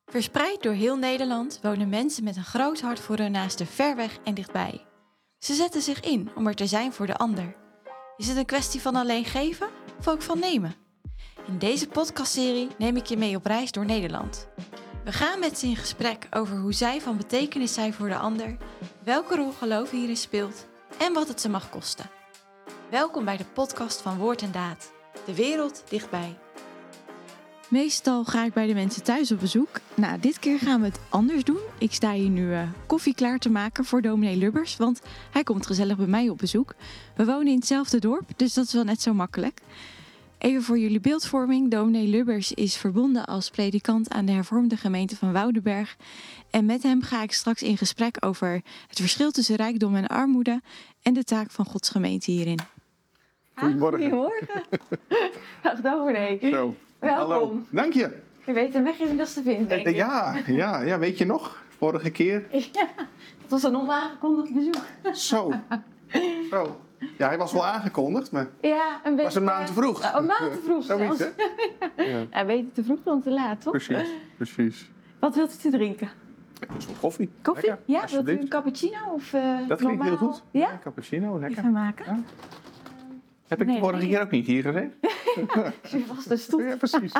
Verspreid door heel Nederland wonen mensen met een groot hart voor hun naasten ver weg en dichtbij. Ze zetten zich in om er te zijn voor de ander. Is het een kwestie van alleen geven of ook van nemen? In deze podcastserie neem ik je mee op reis door Nederland. We gaan met ze in gesprek over hoe zij van betekenis zijn voor de ander, welke rol geloof hierin speelt en wat het ze mag kosten. Welkom bij de podcast van Woord en Daad, de wereld dichtbij. Meestal ga ik bij de mensen thuis op bezoek. Nou, dit keer gaan we het anders doen. Ik sta hier nu koffie klaar te maken voor dominee Lubbers, want hij komt gezellig bij mij op bezoek. We wonen in hetzelfde dorp, dus dat is wel net zo makkelijk. Even voor jullie beeldvorming. Dominee Lubbers is verbonden als predikant aan de hervormde gemeente van Woudenberg. En met hem ga ik straks in gesprek over het verschil tussen rijkdom en armoede en de taak van Gods gemeente hierin. Goedemorgen. Goedemorgen. Dag dominee. Zo. Welkom. Hallo. Dank je. Je weet een weg inmiddels te vinden, denk ik. Ja, weet je nog? Vorige keer. Ja, dat was een onaangekondigd bezoek. Zo. Ja, hij was wel aangekondigd, maar Ja, een beetje. was een maand te vroeg. Een maand te vroeg Zoiets, zelfs. hè? Ja, Ja, beter te vroeg dan te laat, toch? precies. Wat wilt u te drinken? Dus wel koffie. Koffie? Lekker, Ja, wilt u alsjeblieft. een cappuccino of Dat klinkt normaal? heel goed. Ja? Cappuccino, lekker. Even maken. Ja. Heb ik Nee, de vorige nee. keer ook niet hier gezeten? Is u vast de stoel? Ja, precies.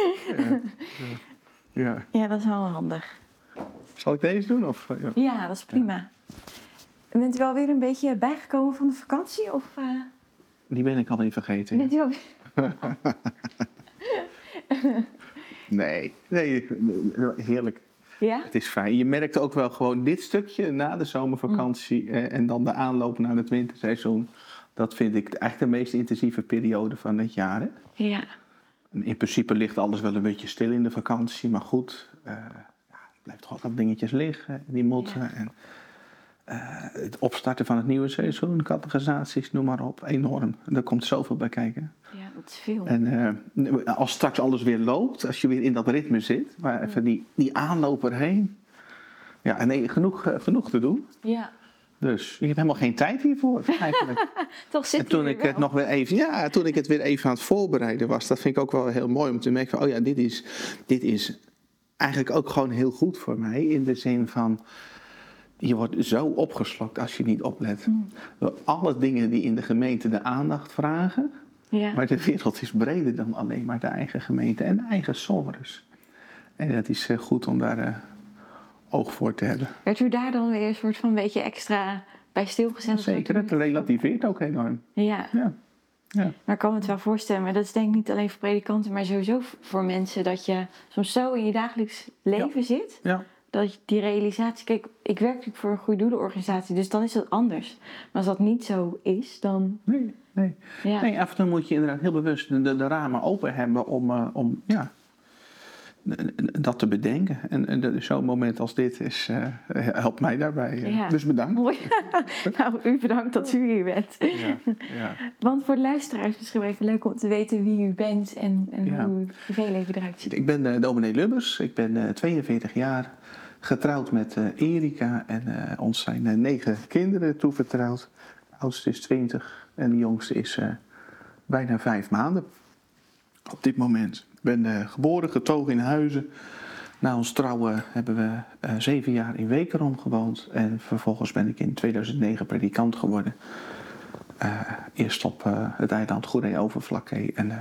Ja. Ja, dat is wel handig. Zal ik deze doen? Of, ja. Ja, dat is prima. Bent u wel weer een beetje bijgekomen van de vakantie? Of Die ben ik alweer vergeten. bent u wel... Nee, heerlijk. Ja? Het is fijn. Je merkt ook wel gewoon dit stukje na de zomervakantie en dan de aanloop naar het winterseizoen. Dat vind ik eigenlijk de meest intensieve periode van het jaar. Hè? Ja. En in principe ligt alles wel een beetje stil in de vakantie, maar goed, er blijft toch wat dingetjes liggen, die motten. Ja. En, het opstarten van het nieuwe seizoen, catechisaties, noem maar op, enorm. Er komt zoveel bij kijken. Ja, dat is veel. En als straks alles weer loopt, als je weer in dat ritme zit, maar even die aanloop erheen. Ja, nee, genoeg te doen. Ja. Dus ik heb helemaal geen tijd hiervoor, eigenlijk. Toch zit En toen ik het nog weer even, toen ik het weer even aan het voorbereiden was, dat vind ik ook wel heel mooi om te merken van, oh ja, dit is eigenlijk ook gewoon heel goed voor mij, in de zin van, je wordt zo opgeslokt als je niet oplet. Door alle dingen die in de gemeente de aandacht vragen. Ja. Maar de wereld is breder dan alleen maar de eigen gemeente en de eigen sores. En dat is goed om daar oog voor te hebben. Werd u daar dan weer een soort van beetje extra bij stilgezet? Zeker, het relativeert ook enorm. Ja. Ja. Maar ik kan me het wel voorstellen, maar dat is denk ik niet alleen voor predikanten, maar sowieso voor mensen, dat je soms zo in je dagelijks leven zit, Ja. dat je die realisatie, kijk, ik werk natuurlijk voor een goede doelenorganisatie, dus dan is dat anders. Maar als dat niet zo is, dan... Nee. Ja. Nee, af en toe moet je inderdaad heel bewust de ramen open hebben om dat te bedenken. En zo'n moment als dit helpt mij daarbij. Ja. Dus bedankt. Mooi. Nou, u bedankt dat u hier bent. Ja. Want voor de luisteraars is het misschien wel even leuk om te weten wie u bent en Ja. hoe uw privéleven eruit ziet. Ik ben dominee Lubbers. Ik ben 42 jaar. Getrouwd met Erika. En ons zijn 9 kinderen toevertrouwd. De oudste is 20 en de jongste is bijna 5 maanden. Op dit moment. Ik ben geboren, getogen in Huizen. Na ons trouwen hebben we 7 jaar in Wekerom gewoond. En vervolgens ben ik in 2009 predikant geworden. Eerst op het eiland Goeree-Overflakkee. En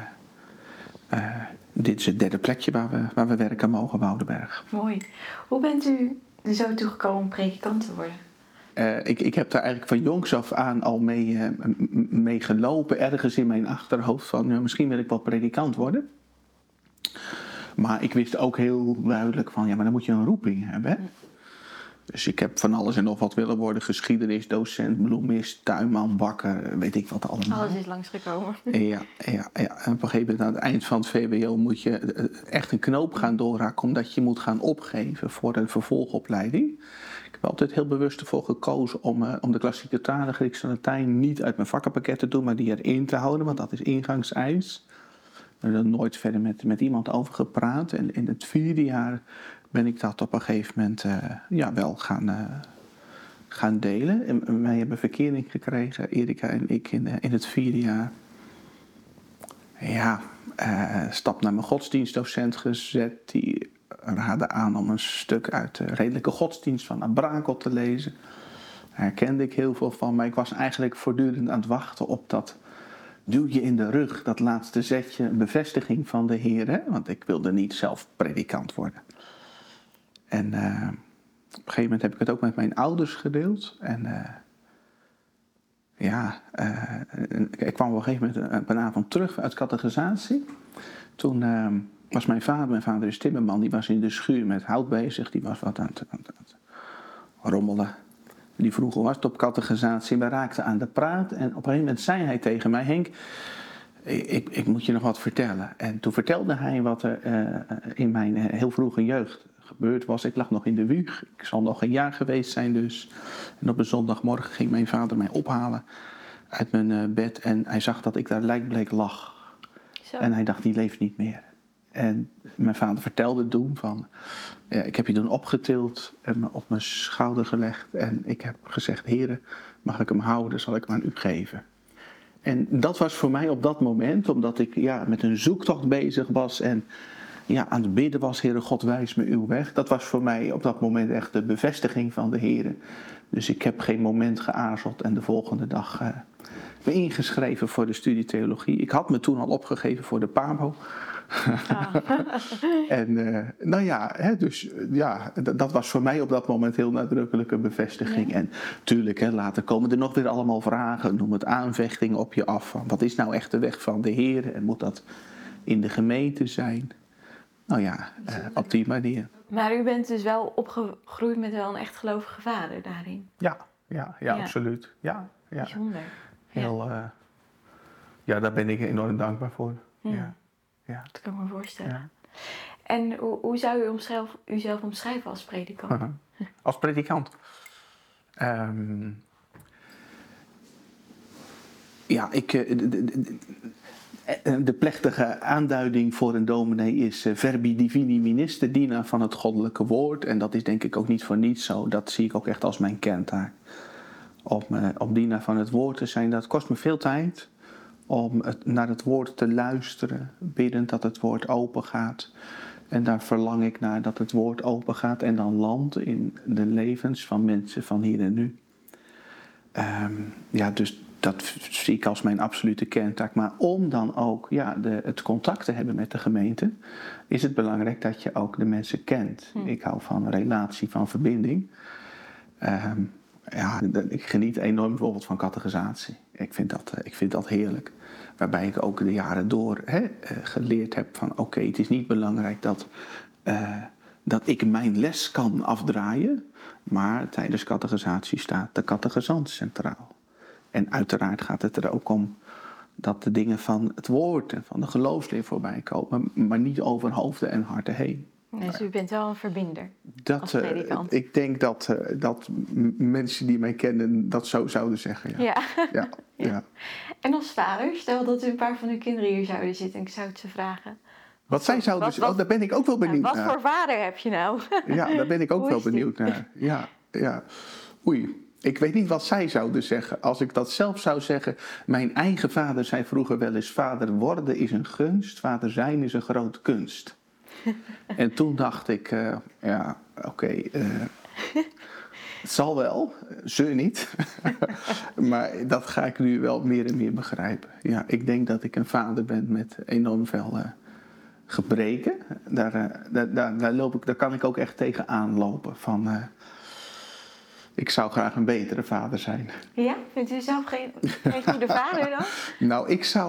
dit is het 3e plekje waar we werken mogen, Woudenberg. Mooi. Hoe bent u er zo toegekomen om predikant te worden? Ik heb daar eigenlijk van jongs af aan al mee gelopen. Ergens in mijn achterhoofd van, misschien wil ik wel predikant worden. Maar ik wist ook heel duidelijk van, maar dan moet je een roeping hebben. Hè? Dus ik heb van alles en nog wat willen worden. Geschiedenis, docent, bloemist, tuinman, bakker, weet ik wat allemaal. Alles is langsgekomen. Ja. En op een gegeven moment aan het eind van het VWO moet je echt een knoop gaan doorhakken, omdat je moet gaan opgeven voor een vervolgopleiding. Ik heb altijd heel bewust ervoor gekozen om de klassieke talen, Grieks en Latijn, niet uit mijn vakkenpakket te doen, maar die erin te houden, want dat is ingangseis. Ik heb er nooit verder met iemand over gepraat. En in het 4e jaar ben ik dat op een gegeven moment wel gaan delen. En wij hebben verkering gekregen, Erika en ik, in het 4e jaar. Ja, stap naar mijn godsdienstdocent gezet, die raadde aan om een stuk uit de redelijke godsdienst van Abrakel te lezen. Daar herkende ik heel veel van, maar ik was eigenlijk voortdurend aan het wachten op dat duwtje in de rug, dat laatste zetje, een bevestiging van de Heer. Hè? Want ik wilde niet zelf predikant worden. En op een gegeven moment heb ik het ook met mijn ouders gedeeld. En ik kwam op een gegeven moment op een avond terug uit catechisatie. Toen was mijn vader is timmerman, die was in de schuur met hout bezig. Die was wat aan het rommelen. Die vroeg hoe was het op catechisatie. We raakten aan de praat en op een gegeven moment zei hij tegen mij: Henk, ik moet je nog wat vertellen. En toen vertelde hij wat er in mijn heel vroege jeugd gebeurd was. Ik lag nog in de wieg, ik zal nog een jaar geweest zijn dus. En op een zondagmorgen ging mijn vader mij ophalen uit mijn bed en hij zag dat ik daar lijkbleek lag. Zo. En hij dacht, die leeft niet meer. En mijn vader vertelde toen van, ik heb je toen opgetild en me op mijn schouder gelegd. En ik heb gezegd, Heere, mag ik hem houden, zal ik hem aan u geven. En dat was voor mij op dat moment, omdat ik met een zoektocht bezig was en aan het bidden was, Heere God, wijs me uw weg. Dat was voor mij op dat moment echt de bevestiging van de Heere. Dus ik heb geen moment geaarzeld en de volgende dag me ingeschreven voor de studie theologie. Ik had me toen al opgegeven voor de PABO. Ah. En dat was voor mij op dat moment heel nadrukkelijke bevestiging. Ja. En tuurlijk, later komen er nog weer allemaal vragen, noem het aanvechtingen op je af. Van, wat is nou echt de weg van de Heer en moet dat in de gemeente zijn? Op die manier. Maar u bent dus wel opgegroeid met wel een echt gelovige vader daarin? Ja, absoluut. Ja. Bijzonder. Heel, daar ben ik enorm dankbaar voor. Ja. Dat kan ik me voorstellen. Ja. En hoe zou u uzelf omschrijven als predikant? Als predikant? De plechtige aanduiding voor een dominee is verbi divini minister, dienaar van het goddelijke woord. En dat is denk ik ook niet voor niets zo. Dat zie ik ook echt als mijn kerntaak. Om dienaar van het woord te zijn, dat kost me veel tijd. Om naar het woord te luisteren, biddend dat het woord open gaat. En daar verlang ik naar dat het woord open gaat en dan landt in de levens van mensen van hier en nu. Dus dat zie ik als mijn absolute kerntaak. Maar om dan ook het contact te hebben met de gemeente, is het belangrijk dat je ook de mensen kent. Ik hou van relatie, van verbinding. Ik geniet enorm bijvoorbeeld van catechisatie. Ik vind dat heerlijk. Waarbij ik ook de jaren door geleerd heb van oké, het is niet belangrijk dat ik mijn les kan afdraaien. Maar tijdens catechisatie staat de catechisant centraal. En uiteraard gaat het er ook om dat de dingen van het woord en van de geloofsleer voorbij komen. Maar niet over hoofden en harten heen. Dus u bent wel een verbinder als predikant. Ik denk dat mensen die mij kennen dat zo zouden zeggen. Ja. En als vader, stel dat u een paar van uw kinderen hier zouden zitten en ik zou het ze vragen. Wat zij zouden zeggen, daar ben ik ook wel benieuwd naar. Wat voor vader heb je nou? Ja, daar ben ik ook wel benieuwd naar. Ja. Oei. Ik weet niet wat zij zouden zeggen. Als ik dat zelf zou zeggen. Mijn eigen vader zei vroeger wel eens: vader worden is een gunst, vader zijn is een grote kunst. En toen dacht ik, het zal wel, ze niet. Maar dat ga ik nu wel meer en meer begrijpen. Ja, ik denk dat ik een vader ben met enorm veel gebreken. Daar kan ik ook echt tegenaan lopen van... Ik zou graag een betere vader zijn. Ja? Vindt u zelf geen goede vader dan? Nou,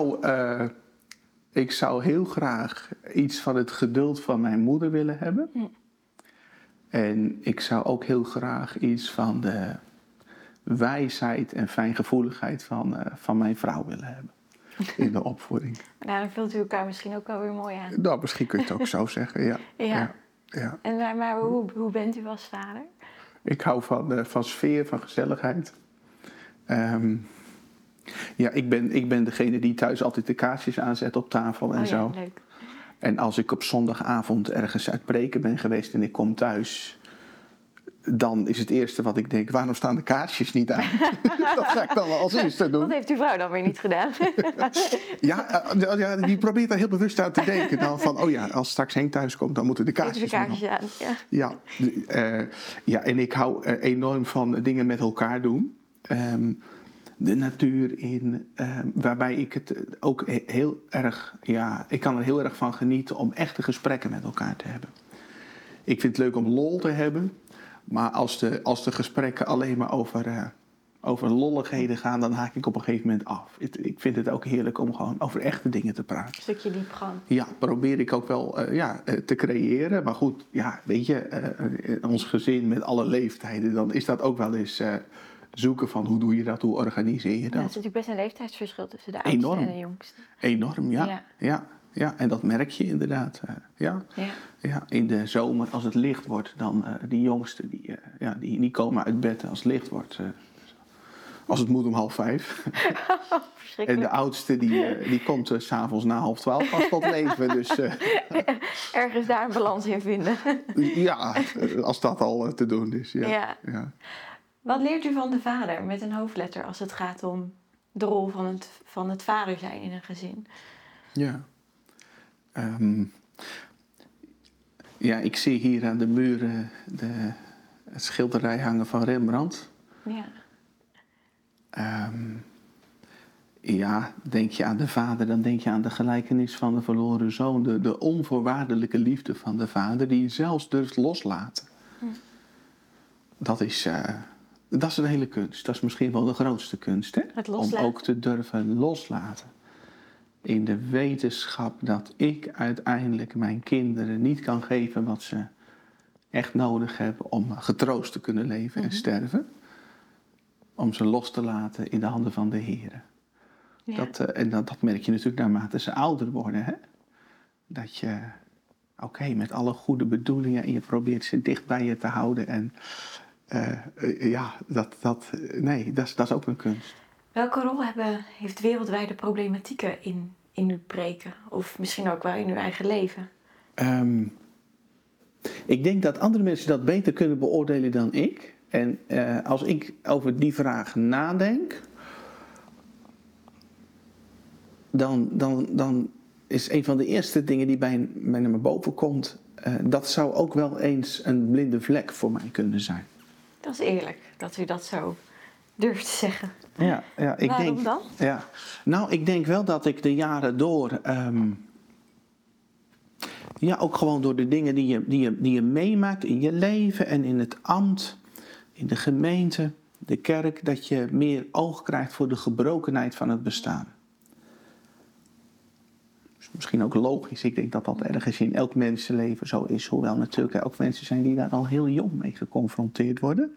ik zou heel graag iets van het geduld van mijn moeder willen hebben. En ik zou ook heel graag iets van de wijsheid en fijngevoeligheid van mijn vrouw willen hebben. In de opvoeding. Nou, dan vult u elkaar misschien ook wel weer mooi aan. Nou, misschien kun je het ook zo zeggen, ja. En maar hoe bent u als vader? Ik hou van sfeer, van gezelligheid. Ik ben degene die thuis altijd de kaarsjes aanzet op tafel en zo. Leuk. En als ik op zondagavond ergens uit preken ben geweest en ik kom thuis, dan is het eerste wat ik denk, waarom staan de kaarsjes niet aan? Dat ga ik dan wel als eerste doen. Dat heeft uw vrouw dan weer niet gedaan. Ja, die probeert daar heel bewust aan te denken. Dan van, als straks Henk thuis komt, dan moeten de kaarsjes Even de kaarsjes aan. Ja. En ik hou enorm van dingen met elkaar doen. De natuur in, waarbij ik het ook heel erg, ik kan er heel erg van genieten om echte gesprekken met elkaar te hebben. Ik vind het leuk om lol te hebben, maar als de gesprekken alleen maar over lolligheden gaan, dan haak ik op een gegeven moment af. Ik vind het ook heerlijk om gewoon over echte dingen te praten. Een stukje diepgang. Ja, probeer ik ook wel te creëren. Maar goed, weet je, ons gezin met alle leeftijden, dan is dat ook wel eens zoeken van hoe doe je dat, hoe organiseer je dat. Ja, er is natuurlijk best een leeftijdsverschil tussen de oudste en de jongste. Enorm, ja. En dat merk je inderdaad. Ja, in de zomer, als het licht wordt, dan die jongsten, die komen uit bed als het licht wordt. Als het moet om 4:30. En de oudste, die komt 's avonds na 11:30 pas tot leven. Dus, ergens daar een balans in vinden. Ja, als dat al te doen is. Ja. Wat leert u van de vader met een hoofdletter als het gaat om de rol van het vader zijn in een gezin? Ja. Ik zie hier aan de muren het schilderij hangen van Rembrandt. Denk je aan de vader, dan denk je aan de gelijkenis van de verloren zoon. De onvoorwaardelijke liefde van de vader, die je zelfs durft loslaten. Dat is een hele kunst. Dat is misschien wel de grootste kunst, hè? Om ook te durven loslaten. In de wetenschap dat ik uiteindelijk mijn kinderen niet kan geven wat ze echt nodig hebben om getroost te kunnen leven en sterven. Om ze los te laten in de handen van de Heer. Ja. Dat merk je natuurlijk naarmate ze ouder worden. Hè? Dat je, met alle goede bedoelingen en je probeert ze dicht bij je te houden. En dat is ook een kunst. Welke rol heeft wereldwijde problematieken in uw preken? Of misschien ook wel in uw eigen leven? Ik denk dat andere mensen dat beter kunnen beoordelen dan ik. En als ik over die vraag nadenk, dan is een van de eerste dingen die bij mij naar me boven komt, dat zou ook wel eens een blinde vlek voor mij kunnen zijn. Dat is eerlijk, dat u dat zo durft te zeggen. Ja, Waarom dan? Ja. Nou, ik denk wel dat ik de jaren door, ook gewoon door de dingen die je meemaakt in je leven en in het ambt, in de gemeente, de kerk, dat je meer oog krijgt voor de gebrokenheid van het bestaan. Dus misschien ook logisch, ik denk dat dat ergens in elk mensenleven zo is, hoewel natuurlijk er ook mensen zijn die daar al heel jong mee geconfronteerd worden.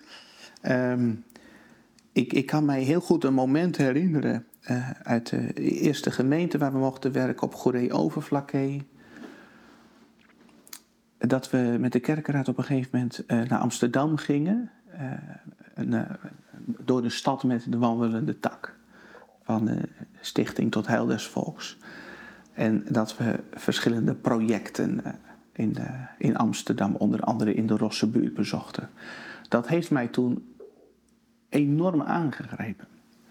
Ik kan mij heel goed een moment herinneren uit de eerste gemeente waar we mochten werken op Goeree-Overflakkee. Dat we met de kerkenraad op een gegeven moment naar Amsterdam gingen. Door de stad met de wandelende tak. Van de Stichting tot Heil des Volks. En dat we verschillende projecten in Amsterdam, onder andere in de Rosse buurt, bezochten. Dat heeft mij toen enorm aangegrepen.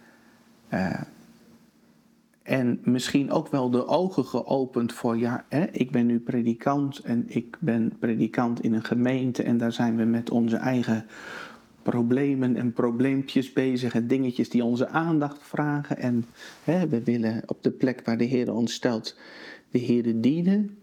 En misschien ook wel de ogen geopend voor, ik ben nu predikant en ik ben predikant in een gemeente en daar zijn we met onze eigen problemen en probleempjes bezig en dingetjes die onze aandacht vragen. En we willen op de plek waar de Heer ons stelt, de Heer dienen.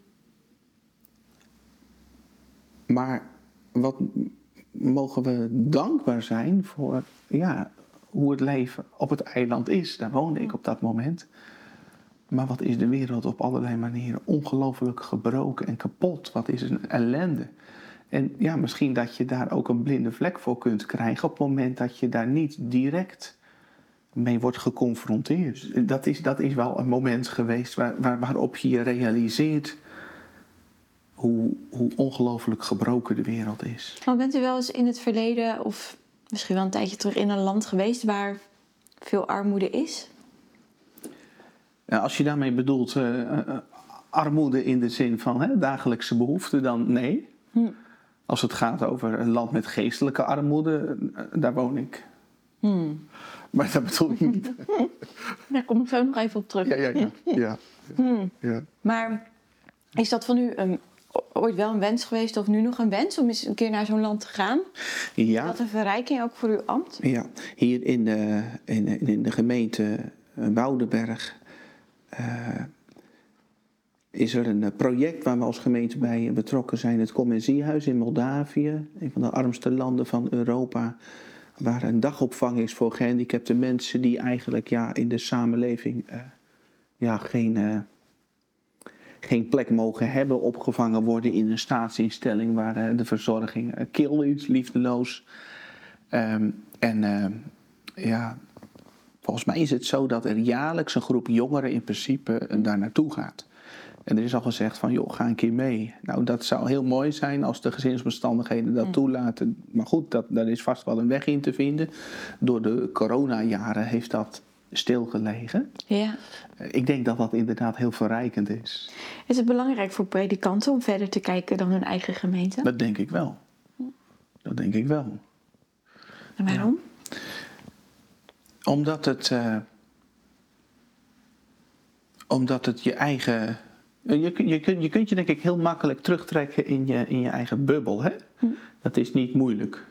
Maar wat mogen we dankbaar zijn voor hoe het leven op het eiland is. Daar woonde ik op dat moment. Maar wat is de wereld op allerlei manieren ongelooflijk gebroken en kapot. Wat is een ellende. En misschien dat je daar ook een blinde vlek voor kunt krijgen op het moment dat je daar niet direct mee wordt geconfronteerd. Dat is wel een moment geweest waarop je realiseert hoe ongelooflijk gebroken de wereld is. Maar bent u wel eens in het verleden of misschien wel een tijdje terug in een land geweest waar veel armoede is? Als je daarmee bedoelt armoede in de zin van dagelijkse behoeften, dan nee. Als het gaat over een land met geestelijke armoede, daar woon ik. Maar dat bedoel ik niet. Daar kom ik zo nog even op terug. Ja. Maar is dat van u ooit wel een wens geweest of nu nog een wens om eens een keer naar zo'n land te gaan? Ja. Is dat een verrijking ook voor uw ambt? Ja, hier in de gemeente Woudenberg is er een project waar we als gemeente bij betrokken zijn. Het Kom en Ziehuis in Moldavië, een van de armste landen van Europa, waar een dagopvang is voor gehandicapte mensen die eigenlijk in de samenleving geen plek mogen hebben, opgevangen worden in een staatsinstelling waar de verzorging kil is, liefdeloos. Volgens mij is het zo dat er jaarlijks een groep jongeren in principe daar naartoe gaat. En er is al gezegd van, joh, ga een keer mee. Nou, dat zou heel mooi zijn als de gezinsomstandigheden dat toelaten. Maar goed, daar is vast wel een weg in te vinden. Door de coronajaren heeft dat stilgelegen. Ja. Ik denk dat dat inderdaad heel verrijkend is. Is het belangrijk voor predikanten om verder te kijken dan hun eigen gemeente? Dat denk ik wel. En waarom? Ja. Omdat het je eigen... Je kunt je denk ik heel makkelijk terugtrekken in je eigen bubbel. Hè? Dat is niet moeilijk.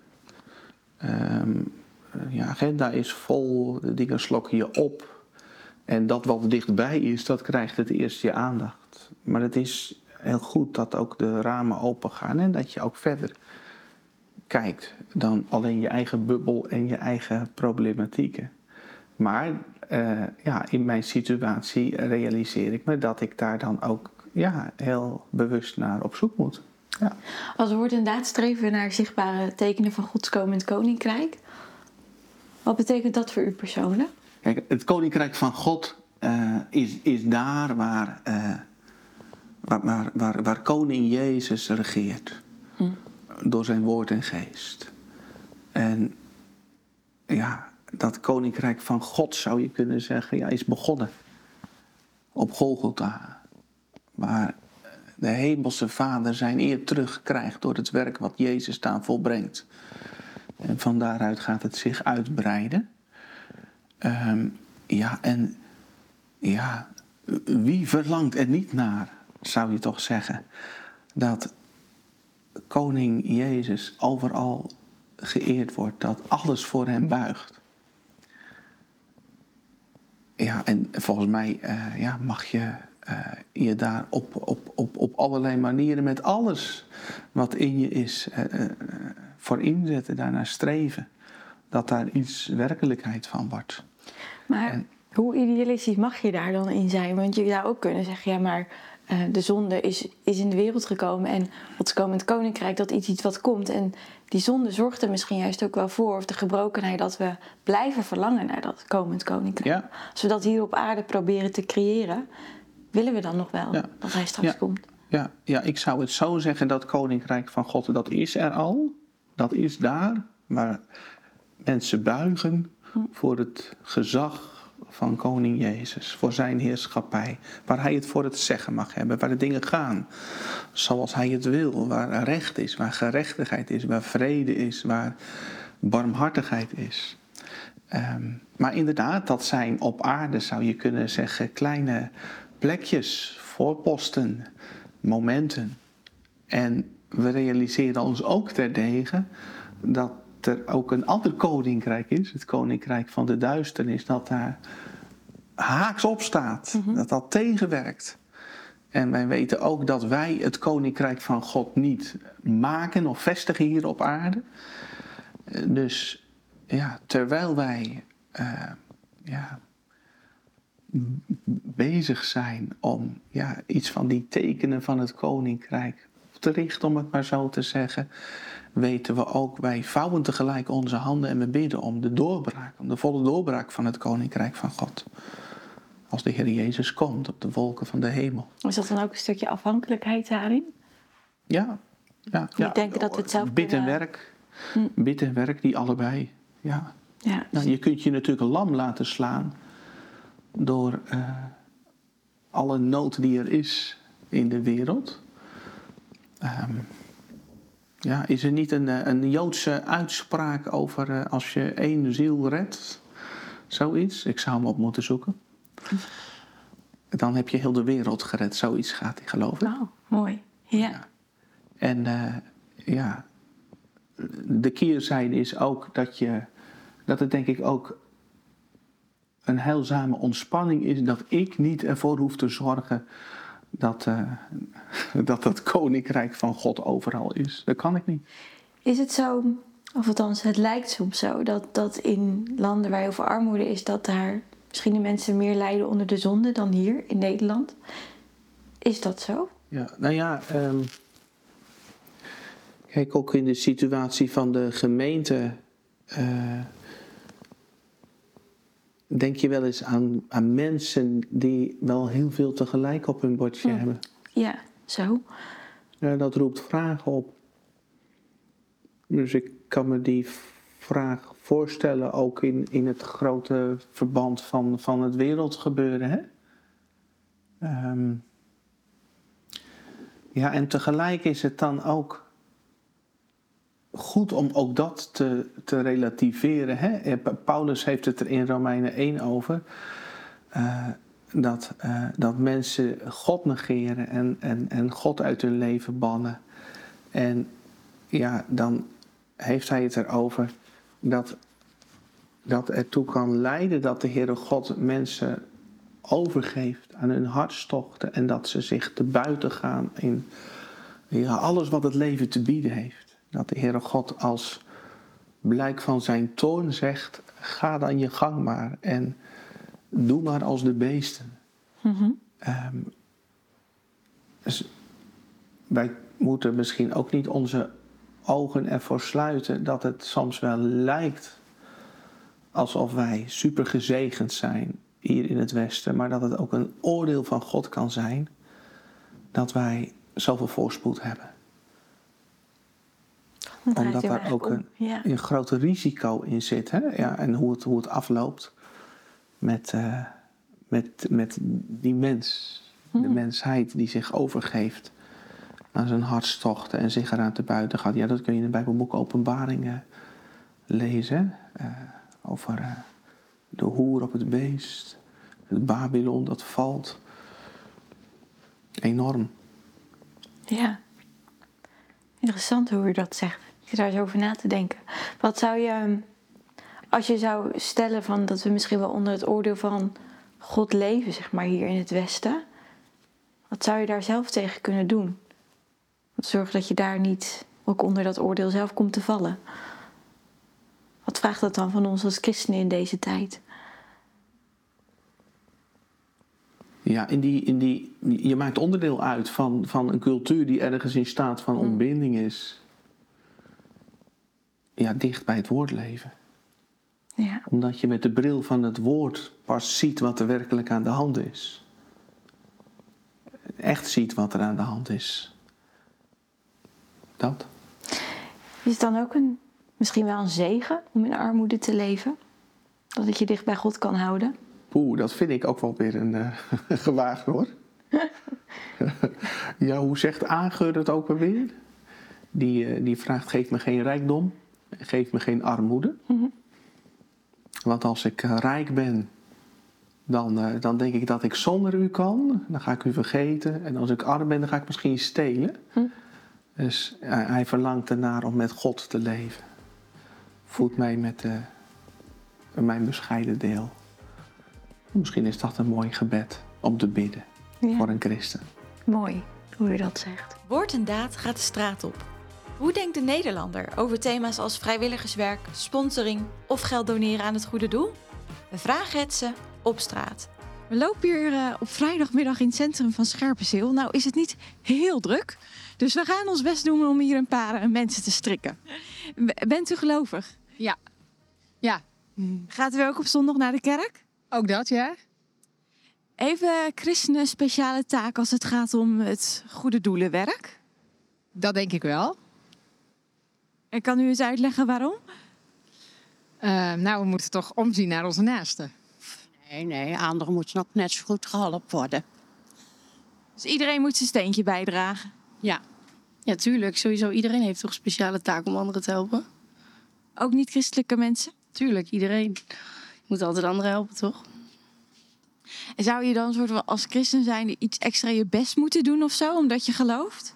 Je agenda is vol, de dingen slokken je op. En dat wat dichtbij is, dat krijgt het eerst je aandacht. Maar het is heel goed dat ook de ramen open gaan en dat je ook verder kijkt dan alleen je eigen bubbel en je eigen problematieken. Maar in mijn situatie realiseer ik me dat ik daar dan ook heel bewust naar op zoek moet. Ja. Als woord en daad streven naar zichtbare tekenen van Gods komend koninkrijk. Wat betekent dat voor u persoonlijk? Kijk, het koninkrijk van God is daar waar koning Jezus regeert. Door zijn woord en geest. En dat koninkrijk van God, zou je kunnen zeggen, is begonnen op Golgotha. Waar de hemelse Vader zijn eer terugkrijgt door het werk wat Jezus daar volbrengt. En van daaruit gaat het zich uitbreiden. Wie verlangt er niet naar, zou je toch zeggen, dat koning Jezus overal geëerd wordt, dat alles voor hem buigt. Ja, en volgens mij mag je daar op allerlei manieren met alles wat in je is voor inzetten, daarnaar streven. Dat daar iets werkelijkheid van wordt. Maar hoe idealistisch mag je daar dan in zijn? Want je zou ook kunnen zeggen, de zonde is in de wereld gekomen en Gods komend koninkrijk, dat is iets wat komt. En die zonde zorgt er misschien juist ook wel voor, of de gebrokenheid, dat we blijven verlangen naar dat komend koninkrijk. Ja. Als we dat hier op aarde proberen te creëren, willen we dan nog wel dat hij straks komt? Ja, ik zou het zo zeggen, dat koninkrijk van God, dat is er al. Dat is daar, waar mensen buigen voor het gezag van koning Jezus, voor zijn heerschappij, waar hij het voor het zeggen mag hebben, waar de dingen gaan zoals hij het wil, waar recht is, waar gerechtigheid is, waar vrede is, waar barmhartigheid is. Maar inderdaad, dat zijn op aarde, zou je kunnen zeggen, kleine plekjes, voorposten, momenten. En we realiseren ons ook terdege dat er ook een ander koninkrijk is, het koninkrijk van de duisternis, dat daar haaks op staat, dat tegenwerkt. En wij weten ook dat wij het koninkrijk van God niet maken of vestigen hier op aarde. Dus terwijl wij bezig zijn om iets van die tekenen van het koninkrijk te richten, om het maar zo te zeggen, weten we ook, wij vouwen tegelijk onze handen en we bidden om de doorbraak, om de volle doorbraak van het koninkrijk van God. Als de Heer Jezus komt op de wolken van de hemel. Is dat dan ook een stukje afhankelijkheid daarin? Ja. Ik denk dat we het zelf bid en werk. Bid en werk, die allebei. Ja. Nou, je kunt je natuurlijk lam laten slaan door alle nood die er is in de wereld. Ja, is er niet een Joodse uitspraak over als je 1 ziel redt? Zoiets? Ik zou hem op moeten zoeken. Dan heb je heel de wereld gered. Zoiets gaat hij, geloof ik. Oh, mooi. Ja. En de keerzijde is ook dat het denk ik ook een heilzame ontspanning is dat ik niet ervoor hoef te zorgen dat koninkrijk van God overal is. Dat kan ik niet. Is het zo, of althans het lijkt soms zo, dat in landen waar heel veel armoede is, dat daar misschien de mensen meer lijden onder de zonde dan hier in Nederland? Is dat zo? Ja, nou ja, kijk, ook in de situatie van de gemeente denk je wel eens aan mensen die wel heel veel tegelijk op hun bordje hebben. Ja, zo. Ja, dat roept vragen op. Dus ik kan me die vraag voorstellen ook in het grote verband van het wereldgebeuren. Hè? Ja, en tegelijk is het dan ook goed om ook dat te relativeren. Hè? Paulus heeft het er in Romeinen 1 over. Dat mensen God negeren en God uit hun leven bannen. En ja, dan heeft hij het erover dat ertoe kan leiden dat de Heere God mensen overgeeft aan hun hartstochten. En dat ze zich te buiten gaan in alles wat het leven te bieden heeft. Dat de Heere God als blijk van zijn toorn zegt, ga dan je gang maar en doe maar als de beesten. Mm-hmm. Dus wij moeten misschien ook niet onze ogen ervoor sluiten dat het soms wel lijkt alsof wij super gezegend zijn hier in het Westen, maar dat het ook een oordeel van God kan zijn dat wij zoveel voorspoed hebben. Omdat daar ook een groot risico in zit. Hè? Ja, en hoe het afloopt met die mens. De mensheid die zich overgeeft aan zijn hartstochten en zich eraan te buiten gaat. Ja, dat kun je in het Bijbelboek Openbaring lezen. Over de hoer op het beest. Het Babylon dat valt. Enorm. Ja. Interessant hoe u dat zegt. Ik zit daar zo over na te denken. Wat zou je, als je zou stellen van dat we misschien wel onder het oordeel van God leven, zeg maar, hier in het Westen. Wat zou je daar zelf tegen kunnen doen? Zorg dat je daar niet ook onder dat oordeel zelf komt te vallen. Wat vraagt dat dan van ons als christenen in deze tijd? Ja, je maakt onderdeel uit van een cultuur die ergens in staat van ontbinding is. Ja, dicht bij het woord leven. Ja. Omdat je met de bril van het woord pas ziet wat er werkelijk aan de hand is. Echt ziet wat er aan de hand is. Dat. Is het dan ook misschien wel een zegen om in armoede te leven? Dat het je dicht bij God kan houden? Dat vind ik ook wel weer een gewaagd hoor. Ja, hoe zegt Agur het ook alweer? Die vraagt, geef me geen rijkdom, geef me geen armoede. Mm-hmm. Want als ik rijk ben, dan denk ik dat ik zonder u kan. Dan ga ik u vergeten. En als ik arm ben, dan ga ik misschien stelen. Dus hij verlangt ernaar om met God te leven. Voed mij met mijn bescheiden deel. Misschien is dat een mooi gebed om te bidden voor een christen. Mooi, hoe u dat zegt. Woord en daad gaat de straat op. Hoe denkt de Nederlander over thema's als vrijwilligerswerk, sponsoring of geld doneren aan het goede doel? We vragen het ze op straat. We lopen hier op vrijdagmiddag in het centrum van Scherpenzeel. Nou is het niet heel druk, dus we gaan ons best doen om hier een paar mensen te strikken. Bent u gelovig? Ja. Ja. Gaat u ook op zondag naar de kerk? Ook dat, ja. Even christenen een speciale taak als het gaat om het goede doelenwerk? Dat denk ik wel. En kan u eens uitleggen waarom? We moeten toch omzien naar onze naasten. Nee, anderen moeten ook net zo goed geholpen worden. Dus iedereen moet zijn steentje bijdragen? Ja. Ja, tuurlijk. Sowieso, iedereen heeft toch een speciale taak om anderen te helpen? Ook niet-christelijke mensen? Tuurlijk, iedereen. Je moet altijd anderen helpen, toch? En zou je dan soort van als christen zijn iets extra je best moeten doen of zo, omdat je gelooft?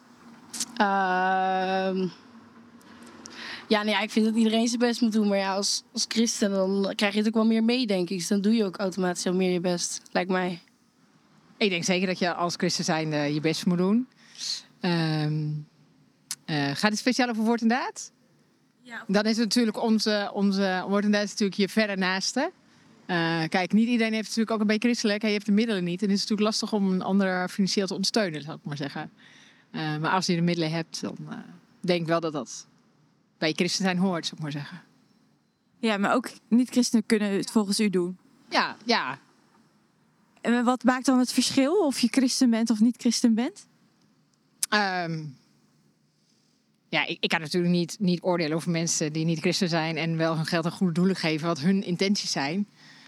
Ik vind dat iedereen zijn best moet doen. Maar ja, als christen dan krijg je het ook wel meer mee, denk ik. Dus dan doe je ook automatisch wel meer je best, lijkt mij. Ik denk zeker dat je als christen zijnde je best moet doen. Gaat het speciaal over woord en daad? Ja. Dan is het natuurlijk onze woord en daad is natuurlijk je verre naaste. Kijk, niet iedereen heeft natuurlijk ook een beetje christelijk. Je hebt de middelen niet. En het is natuurlijk lastig om een ander financieel te ondersteunen, zou ik maar zeggen. Maar als je de middelen hebt, dan denk ik wel dat dat bij christen zijn hoort, zou ik maar zeggen. Ja, maar ook niet-christenen kunnen het volgens u doen. Ja. En wat maakt dan het verschil of je christen bent of niet-christen bent? Ik kan natuurlijk niet oordelen over mensen die niet christen zijn en wel hun geld aan goede doelen geven, wat hun intenties zijn.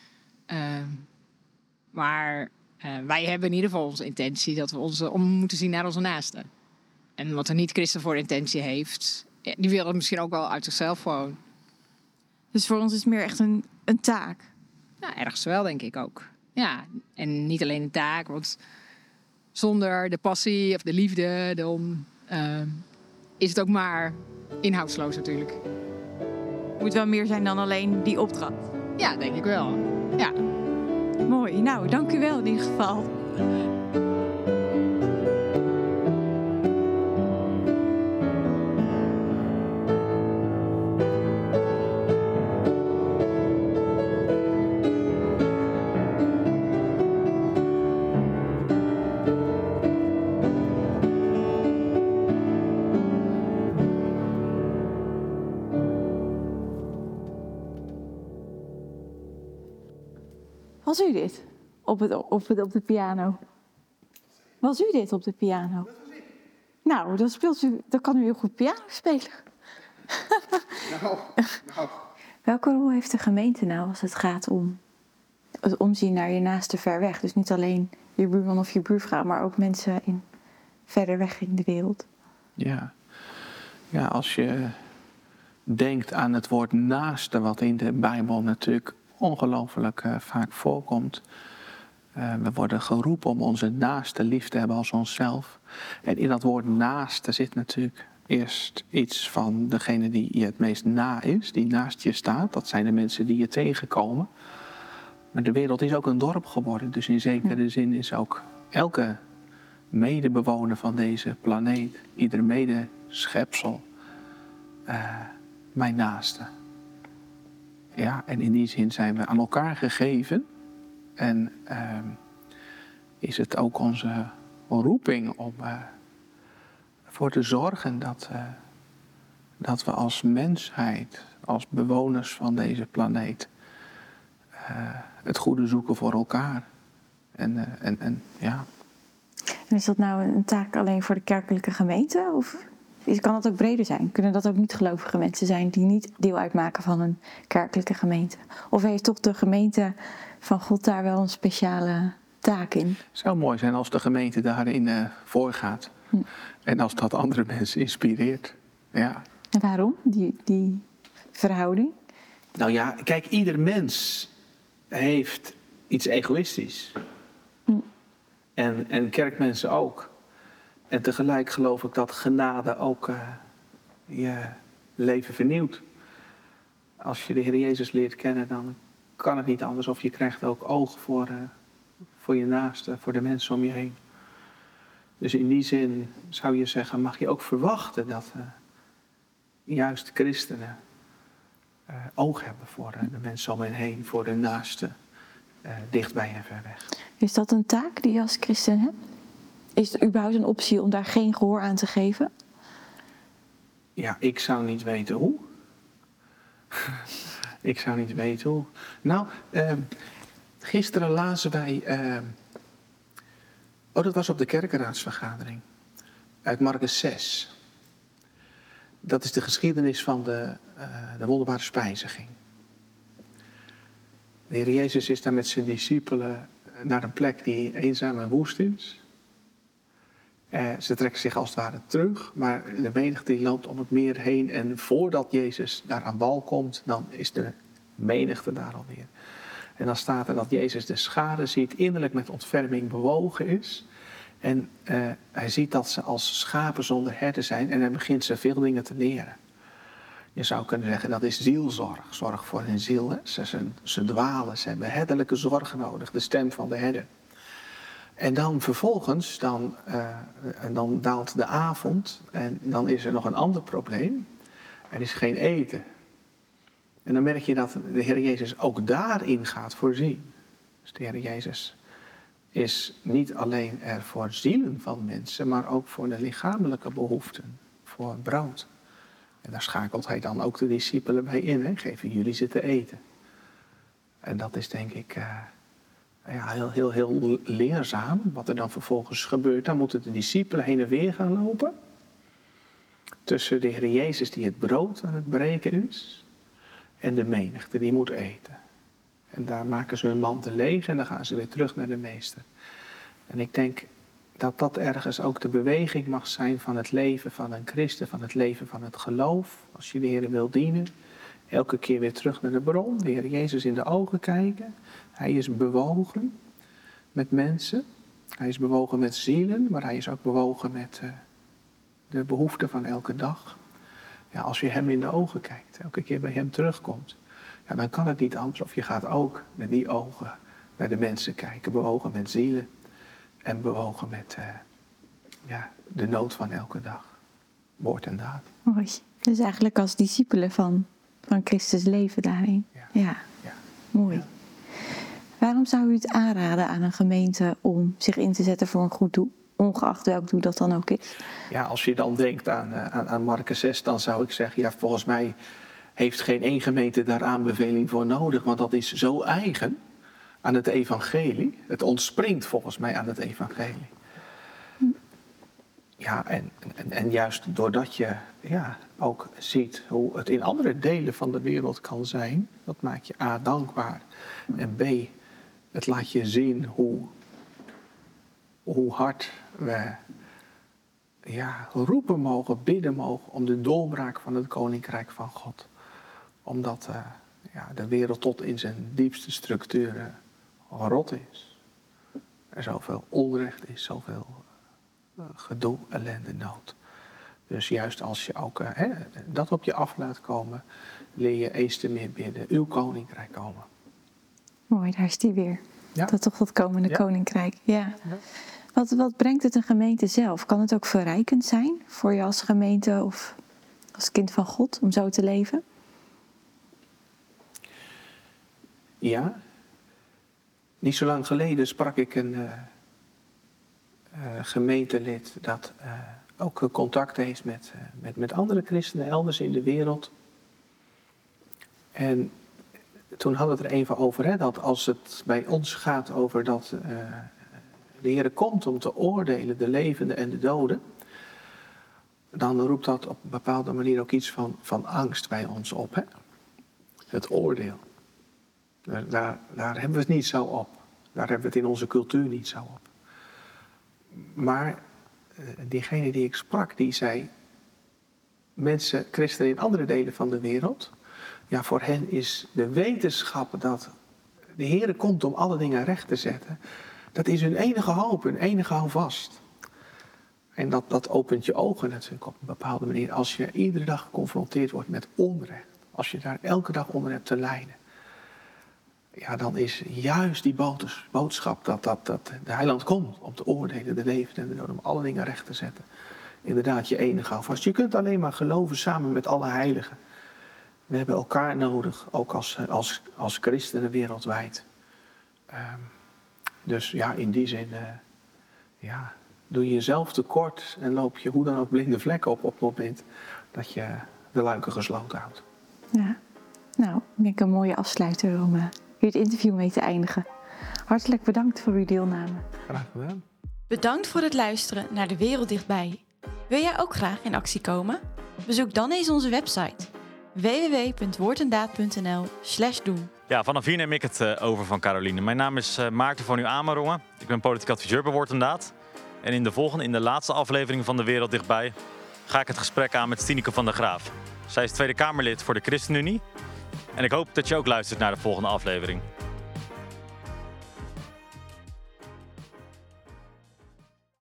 Maar wij hebben in ieder geval onze intentie dat we om moeten zien naar onze naasten. En wat een niet-christen voor intentie heeft, die wil het misschien ook wel uit zichzelf gewoon. Dus voor ons is het meer echt een taak. Ja, ergens wel, denk ik ook. Ja, en niet alleen een taak, want zonder de passie of de liefde, dan is het ook maar inhoudsloos natuurlijk. Het moet wel meer zijn dan alleen die opdracht. Ja, denk ik wel. Ja. Mooi. Nou, dank u wel in ieder geval. Was u dit op de piano? Was u dit op de piano? Nou, dan kan u heel goed piano spelen. Nou. Welke rol heeft de gemeente nou als het gaat om het omzien naar je naaste ver weg? Dus niet alleen je buurman of je buurvrouw, maar ook mensen verder weg in de wereld. Ja, als je denkt aan het woord naaste, wat in de Bijbel natuurlijk ongelooflijk vaak voorkomt. We worden geroepen om onze naaste lief te hebben als onszelf. En in dat woord naaste zit natuurlijk eerst iets van degene die je het meest na is, die naast je staat. Dat zijn de mensen die je tegenkomen. Maar de wereld is ook een dorp geworden. Dus in zekere zin is ook elke medebewoner van deze planeet, ieder medeschepsel, mijn naaste. Ja, en in die zin zijn we aan elkaar gegeven. En is het ook onze roeping om ervoor te zorgen dat we als mensheid, als bewoners van deze planeet, het goede zoeken voor elkaar. En is dat nou een taak alleen voor de kerkelijke gemeente? Of kan dat ook breder zijn? Kunnen dat ook niet-gelovige mensen zijn die niet deel uitmaken van een kerkelijke gemeente? Of heeft toch de gemeente van God daar wel een speciale taak in? Het zou mooi zijn als de gemeente daarin voorgaat. En als dat andere mensen inspireert. Ja. En waarom, die verhouding? Nou ja, kijk, ieder mens heeft iets egoïstisch. En kerkmensen ook. En tegelijk geloof ik dat genade ook je leven vernieuwt. Als je de Heer Jezus leert kennen, dan kan het niet anders. Of je krijgt ook oog voor je naaste, voor de mensen om je heen. Dus in die zin zou je zeggen, mag je ook verwachten dat juist christenen oog hebben voor de mensen om hen heen, voor de naaste, dichtbij en ver weg. Is dat een taak die je als christen hebt? Is het überhaupt een optie om daar geen gehoor aan te geven? Ja, ik zou niet weten hoe. Ik zou niet weten hoe. Nou, gisteren lazen wij... dat was op de kerkenraadsvergadering. Uit Markus 6. Dat is de geschiedenis van de wonderbare spijziging. De Heer Jezus is daar met zijn discipelen naar een plek die eenzaam en woest is. Ze trekken zich als het ware terug, maar de menigte die loopt om het meer heen. En voordat Jezus daar aan wal komt, dan is de menigte daar alweer. En dan staat er dat Jezus de schare ziet, innerlijk met ontferming bewogen is. En hij ziet dat ze als schapen zonder herder zijn en hij begint ze veel dingen te leren. Je zou kunnen zeggen dat is zielzorg, zorg voor hun ziel. Hè? Ze dwalen, ze hebben herderlijke zorg nodig, de stem van de herder. En dan vervolgens, dan daalt de avond en dan is er nog een ander probleem. Er is geen eten. En dan merk je dat de Heer Jezus ook daarin gaat voorzien. Dus de Heer Jezus is niet alleen er voor zielen van mensen, maar ook voor de lichamelijke behoeften, voor brood. En daar schakelt hij dan ook de discipelen bij in. Hè? Geven jullie ze te eten. En dat is denk ik heel leerzaam. Wat er dan vervolgens gebeurt. Dan moeten de discipelen heen en weer gaan lopen. Tussen de Heer Jezus die het brood aan het breken is. En de menigte die moet eten. En daar maken ze hun manden leeg en dan gaan ze weer terug naar de meester. En ik denk dat dat ergens ook de beweging mag zijn van het leven van een christen, van het leven van het geloof. Als je de Heer wil dienen, elke keer weer terug naar de bron, de Heer Jezus in de ogen kijken. Hij is bewogen met mensen, hij is bewogen met zielen, maar hij is ook bewogen met de behoeften van elke dag. Ja, als je hem in de ogen kijkt, elke keer bij hem terugkomt, ja, dan kan het niet anders. Of je gaat ook met die ogen naar de mensen kijken, bewogen met zielen. En bewogen met de nood van elke dag. Woord en daad. Mooi. Dus eigenlijk als discipelen van Christus leven daarin. Ja. Mooi. Ja. Waarom zou u het aanraden aan een gemeente om zich in te zetten voor een goed doel? Ongeacht welk doel dat dan ook is. Ja, als je dan denkt aan Marcus 6, dan zou ik zeggen, ja, volgens mij heeft geen één gemeente daar aanbeveling voor nodig. Want dat is zo eigen aan het evangelie. Het ontspringt volgens mij aan het evangelie. Ja, en juist doordat je ook ziet hoe het in andere delen van de wereld kan zijn, dat maakt je A, dankbaar. En B, het laat je zien hoe hard we roepen mogen, bidden mogen om de doorbraak van het Koninkrijk van God. Omdat de wereld tot in zijn diepste structuren rot is. Er zoveel onrecht is, zoveel gedoe, ellende, nood. Dus juist als je ook dat op je af laat komen, leer je eens te meer bidden. Uw koninkrijk komen. Mooi, daar is die weer. Ja. Dat toch dat komende koninkrijk. Ja. Wat brengt het een gemeente zelf? Kan het ook verrijkend zijn voor je als gemeente of als kind van God om zo te leven? Ja. Niet zo lang geleden sprak ik een gemeentelid dat ook contact heeft met andere christenen elders in de wereld. En toen hadden we het er even over, dat als het bij ons gaat over dat de Heer komt om te oordelen de levenden en de doden, dan roept dat op een bepaalde manier ook iets van angst bij ons op. Hè? Het oordeel. Daar hebben we het niet zo op. Daar hebben we het in onze cultuur niet zo op. Maar diegene die ik sprak, die zei, mensen, christenen in andere delen van de wereld, ja, voor hen is de wetenschap dat de Heer komt om alle dingen recht te zetten, dat is hun enige hoop, hun enige houvast. En dat opent je ogen natuurlijk op een bepaalde manier. Als je iedere dag geconfronteerd wordt met onrecht, als je daar elke dag onder hebt te lijden, ja, dan is juist die boodschap dat de heiland komt om te oordelen de levenden en de doden, om alle dingen recht te zetten, inderdaad je enige houvast. Je kunt alleen maar geloven samen met alle heiligen. We hebben elkaar nodig, ook als christenen wereldwijd. Dus ja, in die zin, doe je jezelf tekort en loop je hoe dan ook blinde vlekken op het moment dat je de luiken gesloten houdt. Ja, nou, ik denk een mooie afsluiter om hier het interview mee te eindigen. Hartelijk bedankt voor uw deelname. Graag gedaan. Bedankt voor het luisteren naar De Wereld Dichtbij. Wil jij ook graag in actie komen? Bezoek dan eens onze website www.woordendaad.nl/doen. Ja, vanaf hier neem ik het over van Caroline. Mijn naam is Maarten van U Amerongen. Ik ben politiek adviseur bij Woord en Daad. En in de laatste aflevering van De Wereld Dichtbij ga ik het gesprek aan met Stineke van der Graaf. Zij is Tweede Kamerlid voor de ChristenUnie. En ik hoop dat je ook luistert naar de volgende aflevering.